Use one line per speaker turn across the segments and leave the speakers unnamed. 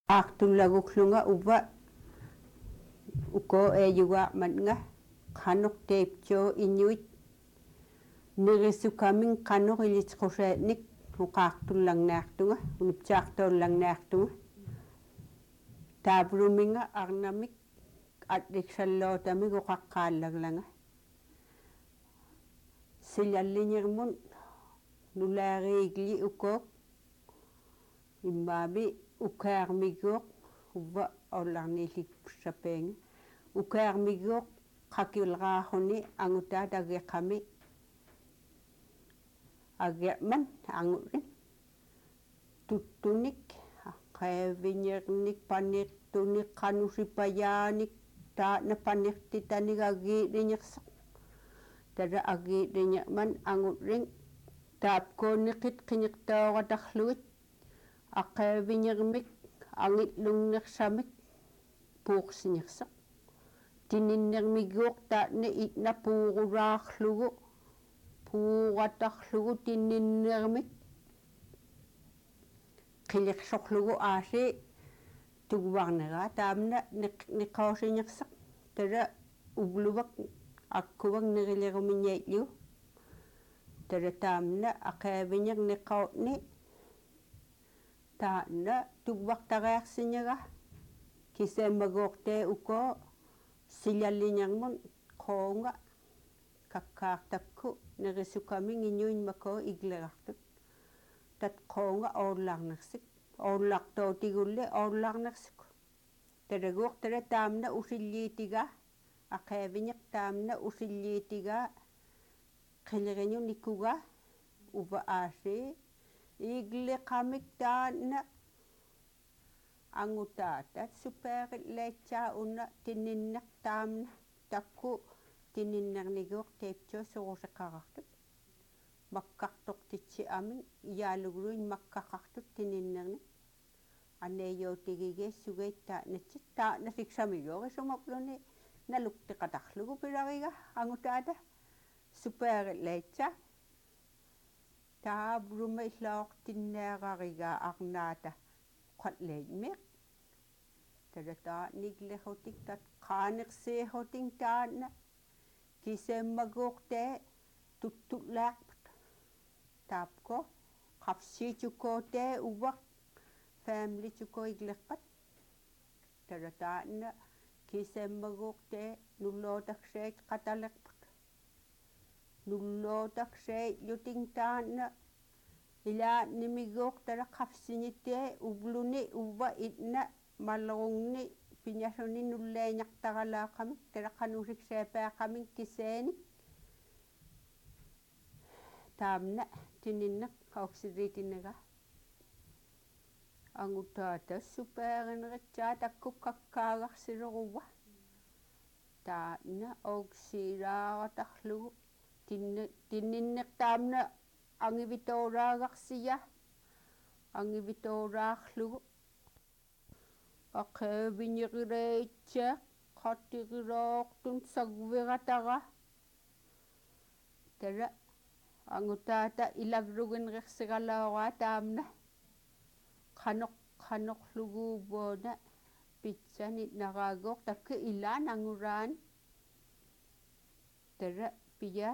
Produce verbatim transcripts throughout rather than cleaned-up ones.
Aqtullaguklunga uva uko eyuga matnga qanok teipcho inuit nirisukamin qanok ilitqushaatnik uqaartullarnaartunga unipchaartoollarnaartunga taapruminga arnamik atliksallotamik uqaqqaallaglanga silallinirmun nulaariigli ukook immaami ukaarmiguoq uva ollarniillikpussapeenga ukaarmiguoq qakilraaruni angutaat ageqami ageman angulin tuttunik qeeviñernik panirtunik qanusipayaanik taana panirtitanik agiiliñerseq tara agiiliñerman angulin taapkoonniqit qiñiqtaoqatarlugit aqeeviñermik angillungnersamik puuqsiñerseq tininnermiguoq taanne itna puurulaarlugu puuqatarlugu tininnermik qiliqsorlugu aasi tugvarneraa taamna niqaosiñerseq tara ugluvak akkuvak nerilerumiñaitliu tara taamna aqeeviñer niqautni taanna tugvartariarsiñera kiseemmagooqtee uko silalliñermun qoonga kakkaartakku nerisukamin iñuinmakoo iglerartut tat qoonga oollarnersik oollartootigulli oollarnersik taraguuq tara taamna usilliitiga aqeeviñeq taamna usilliitiga qiliriñu nikuga uva aasi igleqamik taanna angutaatat superleitsaa una tininneq taamna takku tininnernigiuq teipcho suruseqarartut makkartortitsi amin iyaalugluin makkaqartut tininnernik aneeyootigige sugait taanatsit taana siksamiguorisumapluni nalukteqatarlugu pilariga angutaata superleitsa taavruma illaortinneerariga arnaata qalleimmeq tara taaniglehutik tat qaanersiihutin taanna kiseemmaguuqtee tuttullaarput taapko qavsiitukkootee uvaq family-tukko iglerpat tara taanna kiseemmaguuqtee nullootarsait qatalerput nullootarsait luting taanna ilaannimiguuq tara qavsiñitee ugluni uva itna mallerungni piñasuni nulleeñartaralaaqamik tara qanusikseepaaqamik kiseenik taamna tininneq auxiliitinera angutaata superineritsaa takku kakkaagarsileruva taanna auxiliaaratarlugu tinne tininneq taamna angivitooraagarsia angivitooraarlugu aqeeviñerileitseq qatiriloortun sagviratara tara angutaata ilagruginrersigalooraa taamna qanoq qanoqluguuvuuna pitsani naraaguuq takku ilaan anguraan tara pia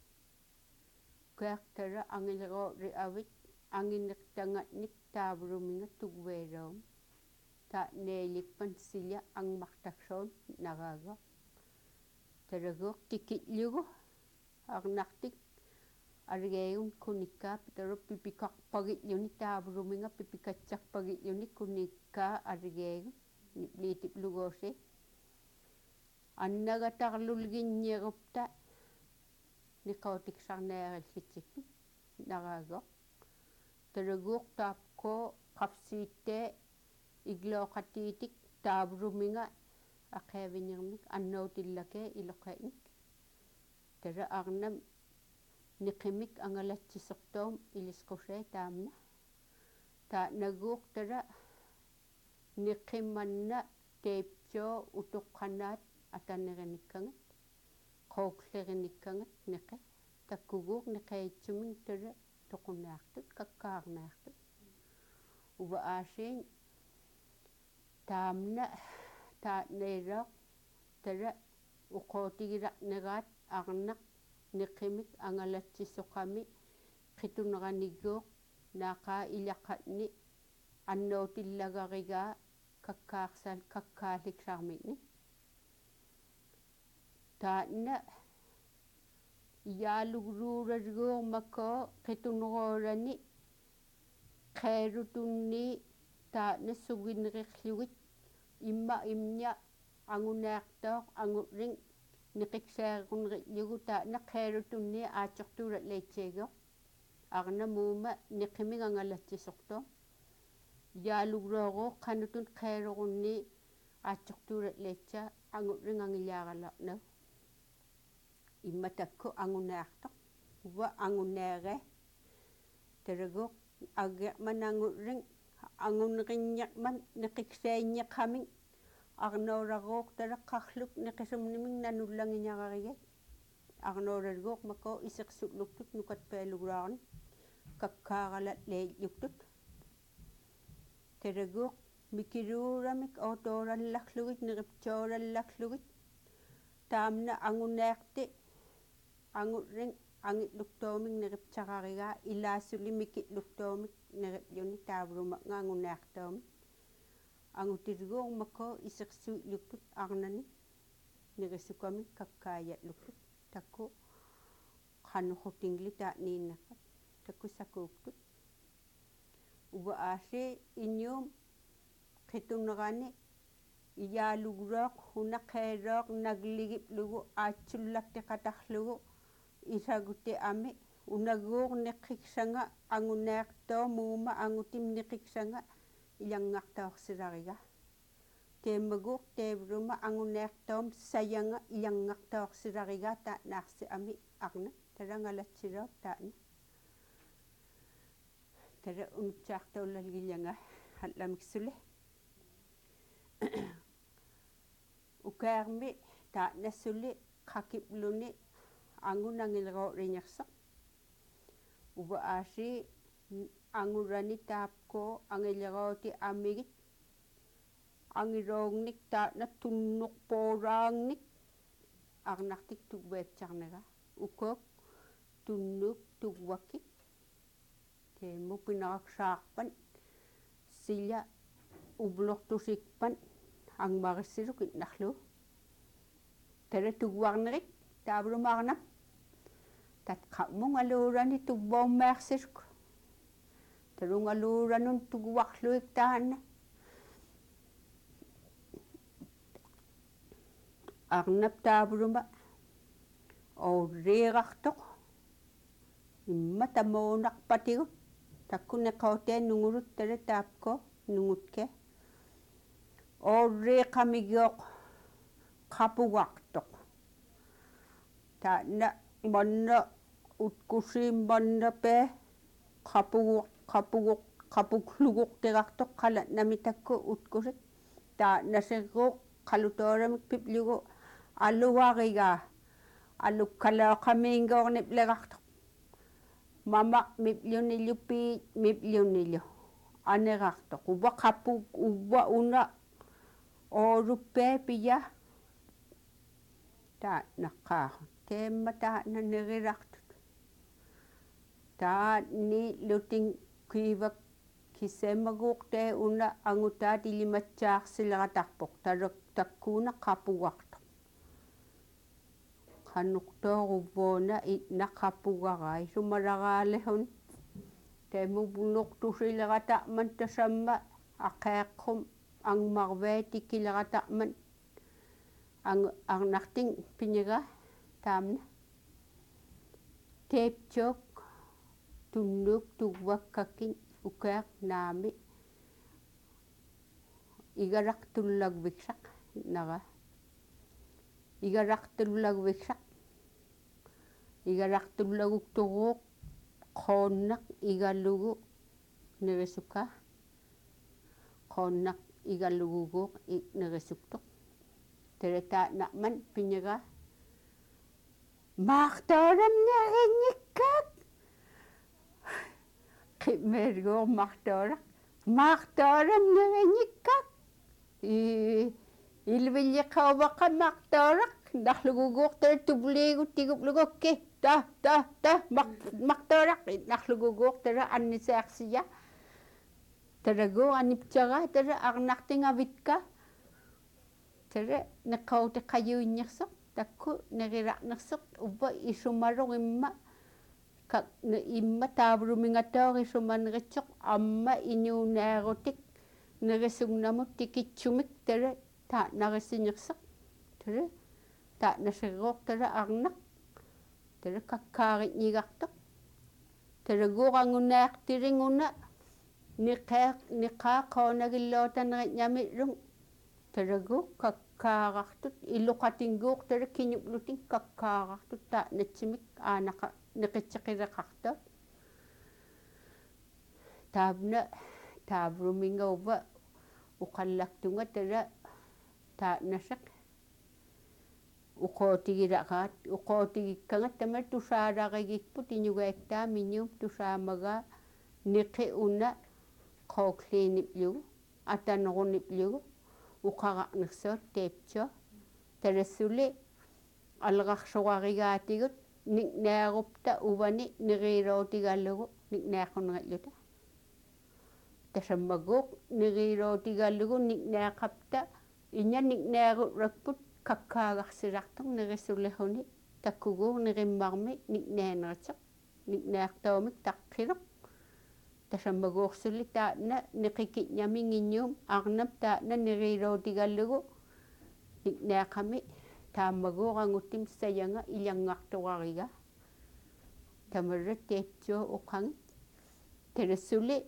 kaaqtara angilero avit anginertangatnik taavruminga tugveeroom taanneelikpan silla angmartarsoon naraaguq taraguuq tikitlugu arnartik arigeegun kunikkaa tara pipikaqpagitlluni taavruminga pipikatsarpagitlluni kunikkaa arigeegun nipliitipluguusi annagatarlulginñerupta niqautiksarneerillitsikki naraaguq taraguuq taapko qavsiittee iglooqatiitik taavruminga aqeeviñermik annoutillakee iloqe'nik tara arnam niqimik angalatsisortoom ilisqusee taamna taanaguuq tara niqimanna teipcho utuqqanaat atanerenikkangat qooqlerinikkangat neqe takkuguuq neqeitsumin tara toqunaartut kakkaarnaartut uva aasiin taamna taatneeroq tara uqootigiraq negaat arnaq niqimik angalatsissoqami qituneraniggooq naaqaa ilaqqatni annootillagarigaa kakkaarsal kakkaaliksaarmini taatna iyaalugruurariguormakoo qituneroorani qeerutunni taatna sugineriqlugit imma imña angunaartooq angurring niqiksaarequneriqlugu taatna qeerutunni aatortuurat leitseegoo arna muuma niqimingangalatsisortoo iyaalugruoroo qanutun qeerorunni aatortuurat leitsa angurring angilaaralernag imma takku angunaartoq uva angunaare taragoq aggeqman angurring anguneriññaqman niqiksaainñaqaming arnooragooq taraqqarluk niqisumniming nanullangiñararigay arnoorarigooq makoo iseqsu'luktut nukatpaalugraarni kakkaaralat leilluktut taragoq mikiluuramik ootoorallarlugit niqiptoorallarlugit taamna angunaarti angurring angitluktoomik niqipsaqarigaa ilaassuli mikitluktoomik niqipluni taavrumaq angunaartoomi angutiriguuq makoo iseqsu'luktut arnani niqisukamik kakkaayatluktut takku qanuqutingli taa'niinneqqat takku sakuuktut uva aassi innium qitunerani iyaalugruoq hunaqeerooq nagligiplugu aatsullaktiqatarlugu isaguti ami unaguuq niqiksanga angunaartoo muuma angutim niqiksanga ilangngartaorsirariga teemaguuq teevruma angunaartoom sayanga ilangngartaorsirariga taa'naarsi ami arna tarangalatsiroq taa'na tara unutsaartaulalgillanga hallamiksuli ukaarmi taa'nassuli qakipluni angunangilrooriñarsoq uva aasi angurani taapkoo angilirooti amigit angiroognik taatna tunnuqpooraangnik arnartik tugveetsarnaga ukook tunnuk tugwakik teemu pinaraqsaarpan silla ublortusikpan angmarissiruk itnarlu tara tugwarnerik taavrumaarnam tatqammungaluurani tugboommearsiruk tarungaluuranun tugwarluik taanna arnap taavruma oorriiqartoq imma tamoonarpatigut takku neqooteen nungurut tara taapko nungutke oorriiqamigooq qapugartoq taanna manna utkusiim manna pee qapuguq qapuguq qapuklugurtiqartoq qalatnami takku utkusik taannasirruuq qalutooramik piplugu aluarigaa alukkalaoqamiingoornipleqartoq mamaq miplunillu piit miplunillu aneqartoq uva qapuk uva una ooruppee piya taa'naqqaaq teemma taa'na neqirartut taatni luting kiivak kisemaguuqtee una angutaat ilimatsaarsileqatarpoq tarak takkuuna qapugartoq qanuqtooruvuuna itnaqapugarai sumaragaалehun teemubunuqtusileqatarman tasamma aqeeqqum angmarveetikileqatarman ang arnarting piñiga taamna teepchook tunnuk tugwakkakin ukaaq naami igaraqtullagviksaq naga igaraqtullagviksaq igaraqtullagukturuuq qoonnaq igalugu nerisuka qoonnaq igaluguguuq nerisuktuq teretaa'naqman piñiga maaqtooramniarinnikkak qimmeerguor martooraq maaqtooramniarinnikkak i ilvilliqauvaqa maqtaaraq narluguguuqtara tubliigut tiguplugukke ta ta ta maqtaaraq narluguguuqtara annisaaqsiya taragu aniptaga tara arnartingavitka tara neqautiqayuinnersoq takku neriraqnersoq uppa isumaruq imma ka imma taavrumingatooqisumaneritsoq amma inuunaarutik nerisugnamu tikitsumik tara taanarisinersoq tara taanasirruuq tara arnaq tara kakkaaritnigartoq taraguurangunaartiringuna niqeaq niqaaqoonagillootaneritnami'lung taragu kakkaarartut iluqatinguuq tara kiñuplutin kakkaarartut taanatsimik aanaqa neqitseqireqartoot taapna taavruminga uva uqallaktunga tara taanasaq uqootigiraqaat uqootigikkaga tama tusaalaqigikput iñugaiktaami iñuum tusaamagaa niqi una qooqliiniplugu ataneruniplugu uqaraqnersoot teiptio tarasuli алеқарсуаригаатигут никнаарупта увани нерилоотигаллугу никнааққунеритлута тасаммагууқ нерилоотигаллугу никнааққапта иня никнааруракпут каккаагарсилартор нерисуллахуни таккугуу нериммарми никнаанерисеқ никнаартаумик таққилоқ тасаммагуурсули таана неқикитнямингинниум арнап таана нерилоотигаллугу никнааққами тааммагуурангуттим саянга илангартуарига тамаррат тептио уқанги терассули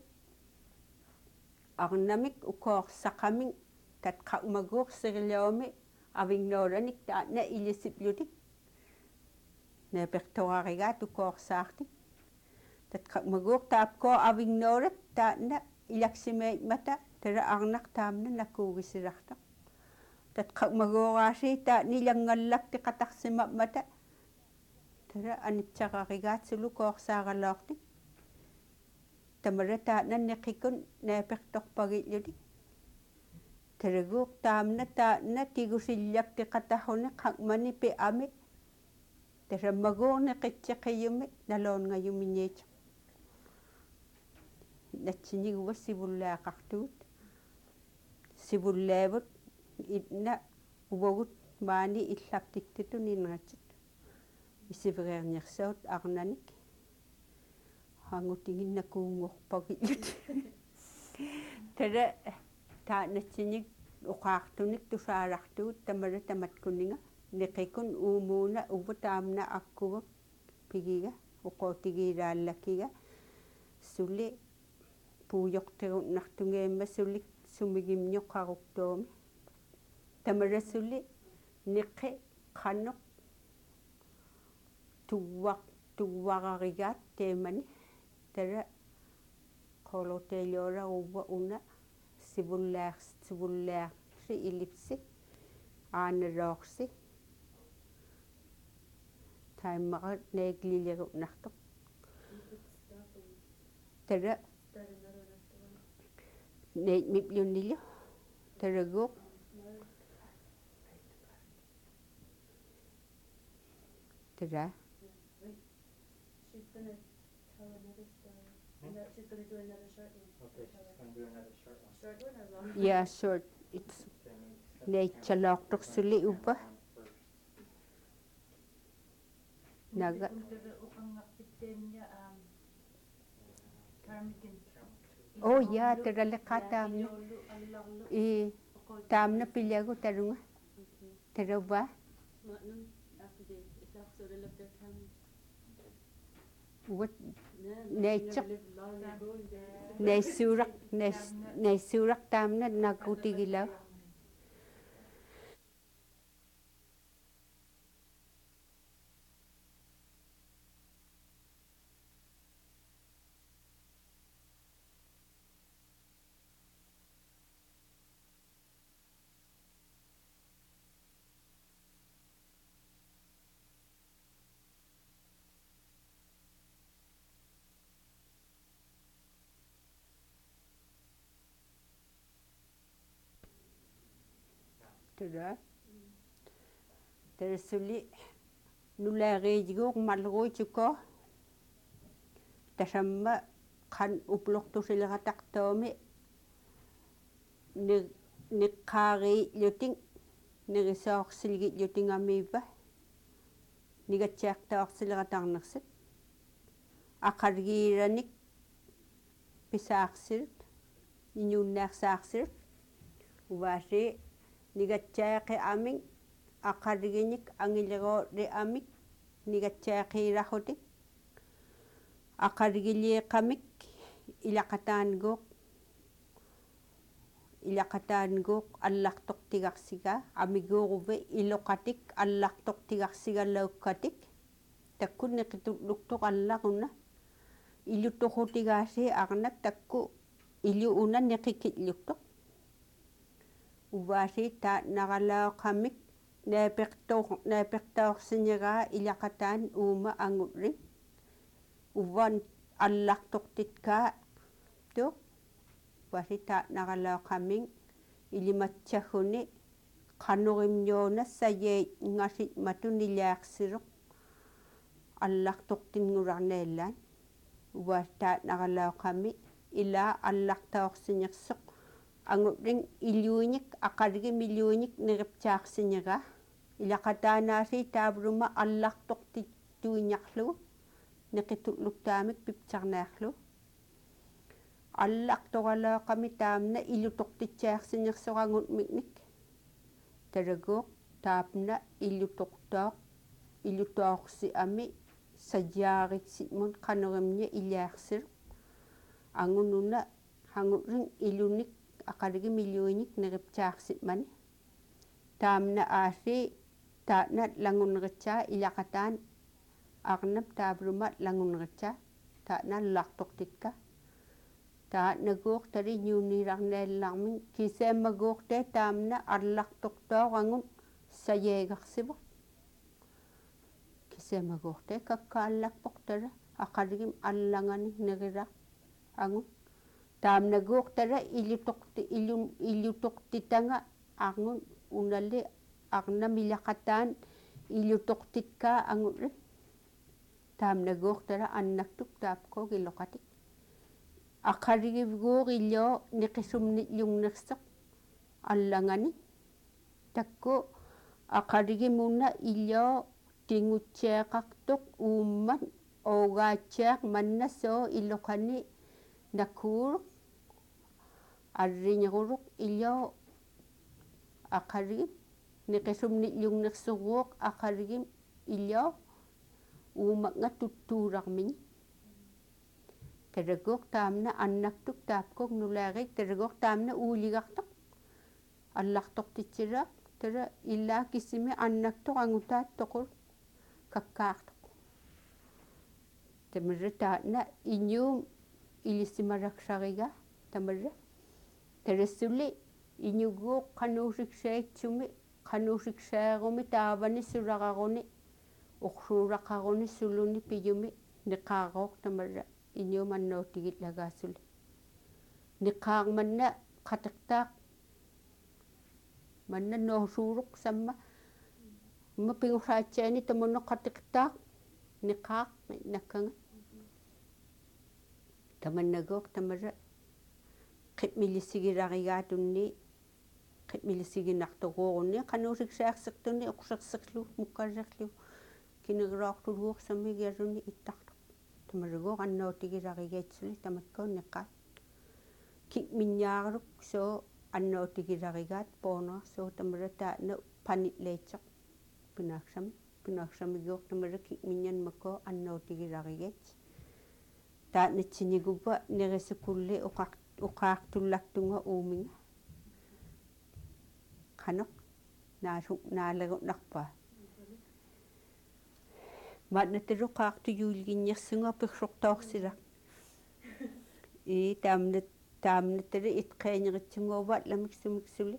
арнамик укоорсақамин татқамагуурсерилиоми авигноораник таана илисиплутик напертораригаат укоорсаартик татқамагуур таапкоо авигноорат таана илаксимаит мата тара арнақ таамна накуугисилартақ татқамагуурааси таани илангаллакти қатарсимаммата тара анитсақаригаат сулу коорсааралоортик тамара таана неқикун нааперторпагиллутик тарагууқ таамна таана тигусиллакти қатарруне қақмани пиами тараммагуурне қитсеқиюми налоонгаюминиит натсинигуа сивуллаақартугут сивуллаавут итна увагут маани иллаптиктиту нинератсит исивериарниарсаут арнаник хангутингиннакуунгорпагиллут тара таанатсиник уqaartunik тусаалартугут тамара таматкунинга неқикун уумууна ува таамна аккугак пигига уqootигилааллаккига сули пуйортигуннартунгеэмма сулик сумигимниоққаруктууми тамарасули неқи қанеқ тугвақ тугвараригаат теемани тара қолотеелиора ува уна сивуллаарс сивуллаарси илипси аанелоорси таймарат нееглилерунартоқ тара нейт миплуннилу тарагууқ тара
She's gonna tell another story. And that she's gonna do another short one.
Okay, she's gonna do another short one.
Short one or long?
я short it's
Okay, maybe set
нейтсалоорторсули
the
упа
camera on first.
нага
Untara uqangaqpitteemia um Karmikin.
о я таралеккаатаамни
Iñoolu allarlu
и таамна пилиагу тарунга тарава
Maatnam after they it's also they live their time.
уат
Yeah,
Nature.
live long ago in there.
нейсуурак нейсуурак таамна накутигила Tera. Tera suli nulaariitiguu malruitiko tasamma qan uplortusilerataqtoomi ni niqqaariilluting nirisoorsilgillutingamiipa nigatsiartaorsileratarnersit aqalgiiranik pisaarsilut niñuunnaarsaarsilut uvaasi nigatsiaqi amin aqalginik angilero amik nigatsiaqiilarrutik aqalgiliiqamik ilaqataanguuq ilaqataanguuq allartortigarsiga amiguuruvi iloqatik allartortigarsigallaukkatik takku neqitulluktuq allaquna iluttoqutigaasi arnak takku iluuna neqikilluktoq uvaasi taanaralaoqamik naapeqtor naapeqtaorsiñagaa ilaqataan uuma angulli uvan allartortitkaa tu uvaasi taanaralaoqaming ilimatsagguni qanurimñuuna sayeet ngasit matunilaarsiruq аллартортингуларнааллаан уаастаанаралаоқами илаа аллартаорсинерсоқ ангутлин илуиник ақалги милуиник нериптаарсинера илақатаанаали таавлума аллартортиттуиниарлугу неқитуллуктаамик пипсарнаарлу алларторалаоқами таамна илутортитсаарсинерсорангут микник талагуоқ таапна илутортоо илутоорси ами саджаариксимун канеримни илиарсил ангунуна хангулин илуник ақалги милуиник нериптаарсимани таамна ааси таана лагуннеритсаа илақатаан арнап таавлума лагуннеритсаа таана лартортикка таанагуур тали ньууниларнааллармин кисааммагуурта таамна аллартортоорангун саеегарсиву кисаамагуурта каккаалларпортала ақалгим аллангани нерила ангун таамнагууртала илуторти илун илутортитанга арнун уналли арнамилақатаан илутортиккаа ангулли таамнагууртала аннактук таапкоо гилоқатик ақалгивгуур илио неқисумни юнгнерсоқ аллангани такку ақалгимуна илио тингутсеэқартоқ уумман oogaatsaaq mannasoo iloqani nakuuruq arriñeruruq ilio aqarigim neqisumni yungnersuruuq aqarigim ilio uumaqnga tuttuurarmiñi taraguuq taamna annaktuk taapkuq nulaarik taraguuq taamna uuligartoq allartortitsilaaq tara illaa kissimi annaktoq angutaat toqul kakkaartoq tamarra taana iñuum ilisimaraqsariga tamarra tarassulli iñuguuq qanuusiksaaitsumi qanuusiksaaerumi taavani sulararuni uqsuuraqaruni suluni piyumi niqaarooq tamarra iñuum annootigillagaasuli niqaarmanna qateqtaaq manna noosuuruq samma ma pingurraatsaani tamunno qateqtaaq niqaaq nakkanga tamannagoq tamarra qimmilissigilarigatunni qimmilissigинartoruurunni qanuusiksaaersertunni uqserserlu mukkallerlu kinegeroortuluuq samigialunni ittartu tamarragoq annootigilarigaitsuli tamakkuun niqqaat kiminñaarluk soo annootigilarigaat poonoor soo tamarra taana panitleitsoq pinaaksami pinaaksamigoq tamarra kiminñanmakko annootigilarigaits taanatsiniguppa nerisukulli uqaq uqaartullartunga uuminga qanoq naasu naalerunnarpaa maatnataluqaartu yuulginñersunga pirsortoorsilaq ii taamnat taamnatali itqeeñeritsunguuvat lamiksumiksuli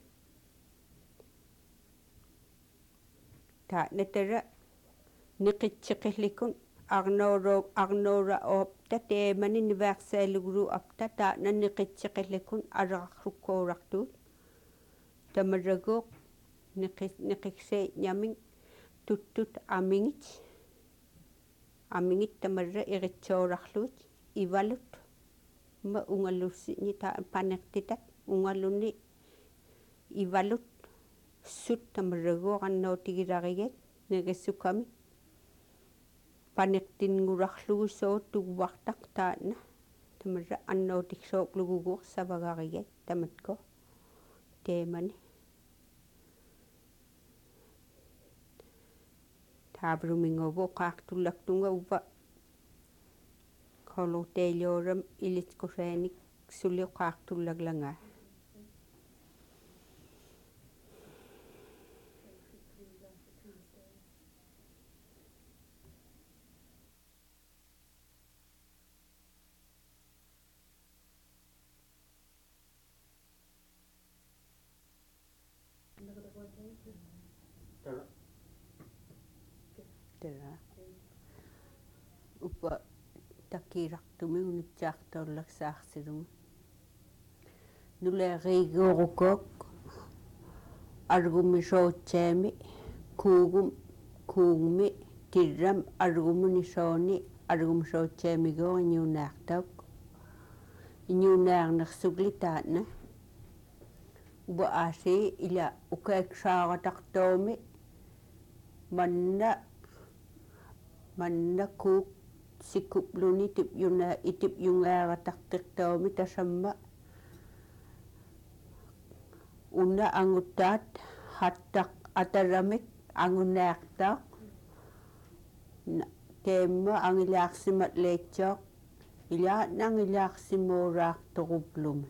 taanatala niqitseqillikun arnooro arnoora oopta teemani nivaaqsaalugulu apta taana niqitseqillikun alerarrukkuurartuut tamarraguuq neqis neqikse yamin tuttut amingit amingit tamarra iritsoorarluut ivalut ma ungallussini ta paneqtitat ungalunni ivalut sut tamarraguoqannautigilariget neqissukami paneqtinngurarlugu soot tuguartaq taanna tamarra annautiksoorluguguuq savagariget tamatko teemani taabrumingovu qaartullaktunga uva kolorteilioram ilitqusaanik suliuqaartullaglanga
Tara.
tera upa takiraqtumi unitsaartaullaksaarsilunga nuleeriiguorukok argumisootsiami kuugum kuugmi tirram argumunisooni argumisootsiamigoo iñuunaartauk iñuunaarnersugli taanna uba aasi ila ukaaksaaqataqtoomi manna manna kuuk sikupluni tipyuna itipyungaarataqtirtoomi tasamma una anguttaat hattaq ataramik angunaaqtaaq teemma angilaarsimat leitsoq ilaana angilaarsimooraartoruplumi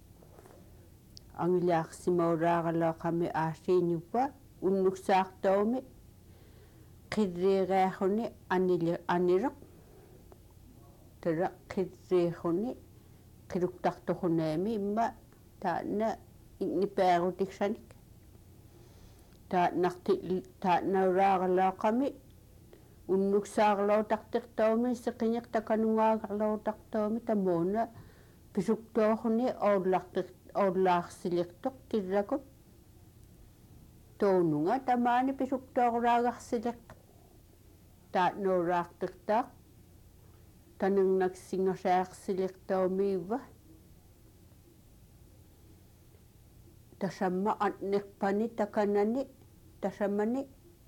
angilaarsimooraaraloqami aasiiñupa unnuksaartoomi qirriigaaruni anili anireq tara qirriiguni qiruktartorunaami imma taanna innipeerutiksanik taannarti taannauraaraloqami unnuksaarlootartirtoomi seqiñertakanungaagarlootartoomi tamuuna pisuktooruni oollartir ollaarsilirtoq kirrakut toonunga tamaani pisuktooruraagarsilirtoq taannuuraartirtaaq tanernaksingasiaarsilirtoomiiva tasamma annerpani takanani tasamani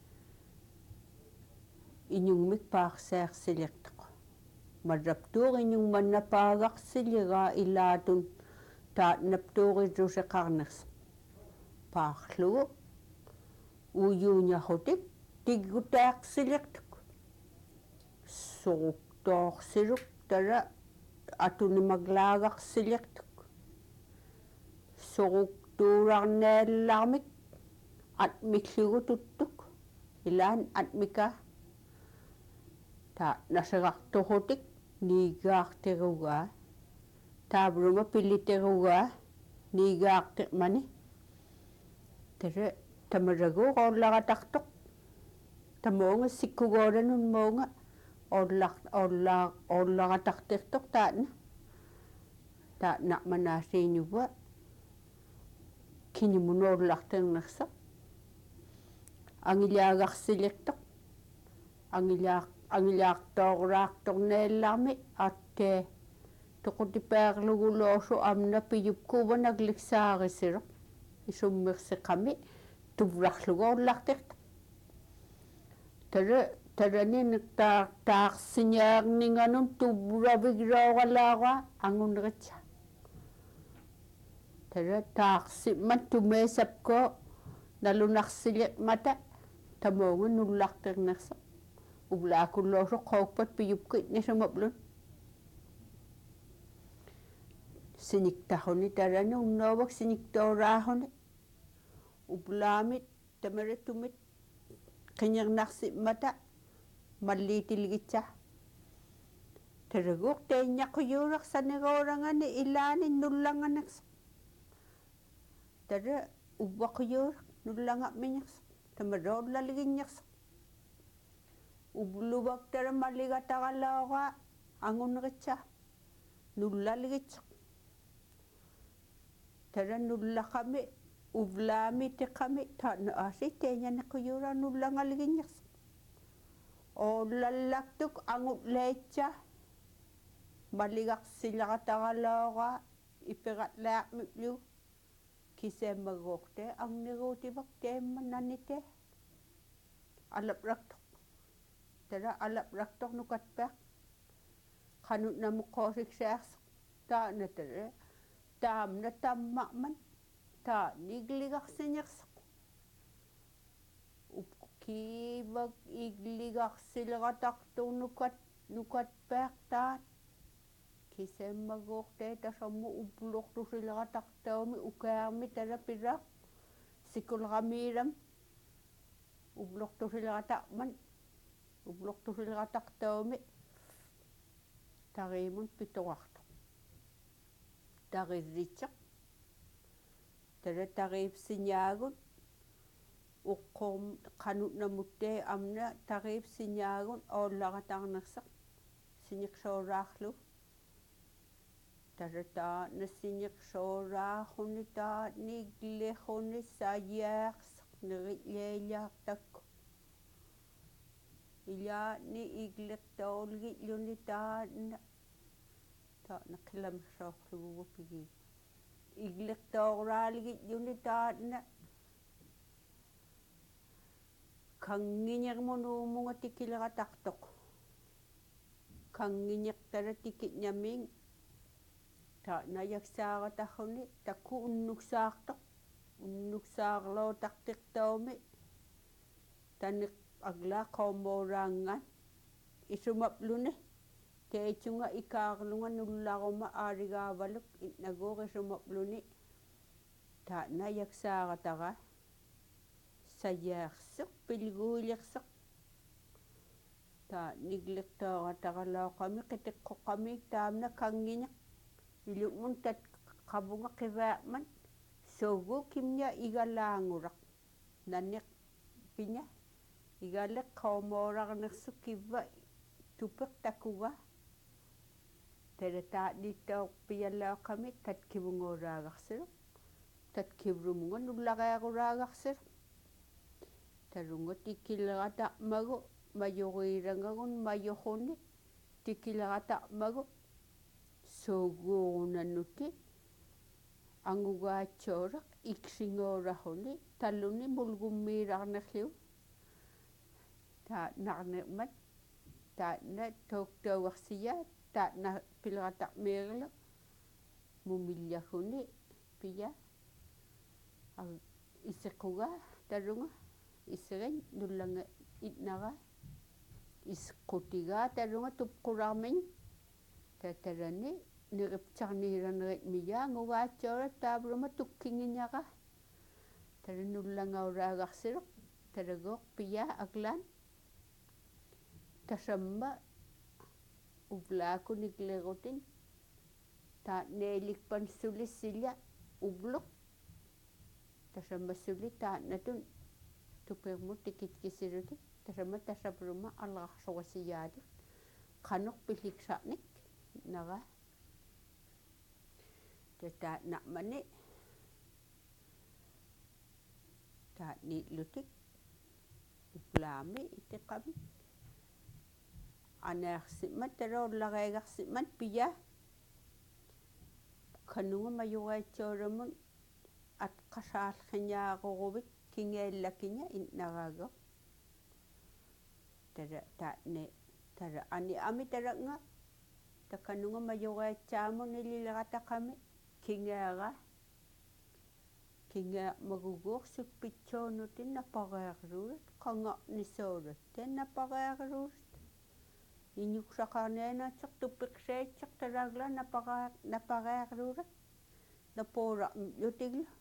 iñungmik paarsiarsilirtoq marraptuuq iñungmannapaaqarsilia ilaatun taannaptuuqirruseqarners paarlugu uyuuñarrutik tiggutaaqsilirtuk suruqtoorsiluk tara atunimaglaagarsilirtuk suruqtuurarnaallarmik atmiklugu tuttuk ilaan atmika ta naseqartorutik niigaarterugaa taavruma pilliterugaa niigaartemani tara tamaraguuq oollaqatartoq tamuunga sikkugooranun muunga oollaq oollaa oollaqatartirtoq taanna taannarmanaasiiñuva kiñimunuullarternersoq angilaagarsiliqtoq angilaaq angilaaqtooruraartornaallarmi attee toqutipaarluguloosu amna piyupkuuvanakliksaarisiroq isummerseqami tuvrarlugoollartirta tara tarani niqtaa taarsiñaarninganun tuvravigrooqalaaqua anguneritsa tara taarsimmat tumeesapkoo nalunarsilimata tamuunga nullartirnersa ublaakulloosu qooppat piyupkit nisumaplun siniktarruni tarani unnoovak siniktoораahuni ublaamit tamaratumit qiñernarsimmata malliitilgitsa taraguuq taiñaquyuuraqsanigoorangani ilaani nullanganersa tara uvvaquyuuraq nullangapmiñersa tamaroollaliginñersa ubluvak tara maligataqalooqa anguneritsa nullaligitsa tara nullaqami uvlaami tiqami taana aasitteenya niquyura nullangaliginiqs ollallaktuk angutleitsa maligaqsillarataqalooqa ipiqatlaaqmiplu kiseemmaguuqte angniruutivak teemma nanite alapraktoq tara alapraktoq nukatpeq qanut namuqqoosiksiaarseq taana tara taamna tamma'man taanigligarsiñerseq upkiivak igligarsilerataqtuq nukat nukatpeaq taat kiseemmaguuqte tasammu upluqtusilerataqtaumi ukaarmi tara piraq sikulqamiiram upluqtusilerataqman upluqtusilerataqtaumi tariimun pituartoq tarirritseq tara tariipsiñaagut uqqorm qanut namutte amna tariipsiñaagun oollaqatarnerseq siñiqsooraarlu tara taa nassiñiqsooraaxuni taa niglexuni sayaaqseq neri'lialiartakku ilaani igleqtaulgi'luni taana taana qilamersoorlugu pigi igleqtaoraalgi'luni taana kangiñermunuumunga tikilerataqtoq kangiñeqtara tiki'ñamiing taana yaksaarataquni takku unnuksaartoq unnuksaarlootaqtiqtaumi taneq aglaa qoomoraangaan isumapluni teitsunga ikaarlunga nullaruma aarigaavaluk itnaguuq isumapluni taana yaksaaratara sayaarseq pilguilerseq taa nigleqtoorataqalooqami qitiqqoqamiik taamna kangiñeq ilungmun tat qavunga qivaa'man sogu kimña igalaanguraq naneq piña igaleq qoomoorarnersuk kivva tupeq takuga tara taanittauqpialooqami tatkivunguuraagarsiruq tatkivrumunga nullareeruraagarsiruq tarunga tikilerataqmagu mayuriirangagun mayuquni tikilerataqmagu sooguurunanuti angugaatsooraq iksingoorahuni talluni mulgummiirarnerliu taatnarnermat taatna tooktauarsia taatna pilerataqmiirlu mumillaguni pia isequga tarunga iseriñ nullanga itnara isqutigaa tarunga tupqurarmiñ tatarani niriptarniiranerit miyaangugaatsoora taavruma tukkingiñaqa tara nullangauraagarsiruq taraguuq pia aglaan tasamma uvlaaku niklerutin taatneelikpan sulissilya uvluq tasamma suli taatnatun tupirmu tikitkisiruti tasamma tasapruma alaqarsuasiyaati qanuq pilliksarnik nara tataatna'mani taatniitlutik uplaami itiqami aneersimat taruullareegarsimat pia kanunga mayugaitsooramun atqasaalqiñaaquruvik kingeellakiña innaraago tara taatne tara ani ami taranga takanunga mayugaitsaamun ililerataqami kingeera kingeaq maguguuq suppitsoonutin napareeruurat qanga'nisoorat tennapareeruurat iñuksaqarneenaatseq tupiqseitseq taragla napareeq napareeruurat napuura'millutiglu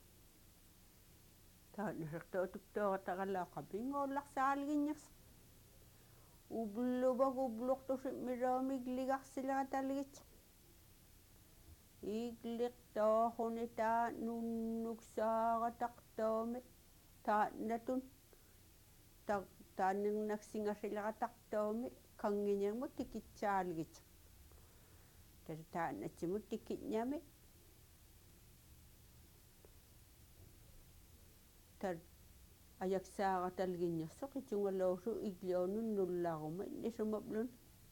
taatnasertootuktoorataqalaaqapinguullarsaalgiññerseq ubluvak ubluqtusimmiroomik ligarsileqatalgitseq igliqtooquni taa nunnuksaarataqtoomi taatnatun taannernaksiŋasileqataqtoomi kangiñermut tikitsaalgitseq tara taatnatsimut tiki'ñami tar ajaksaaqatalginnersoq itungalooru iglioonun nullaruma nissumablun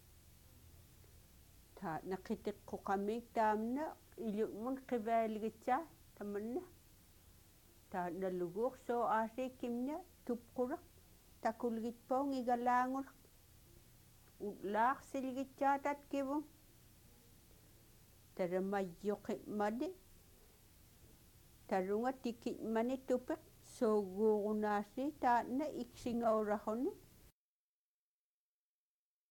ta naqiteqqoqamik taamna ilummun qivaaligitsaa tamanna ta nalluguuq soo aasiikkimna tupquraq takulgitpoon igalaanguraq ullaarsilgitsaatat kivum taramayyoqimani tarunga tikitmani tupiq sooguurunaassi taanna iksingauraquni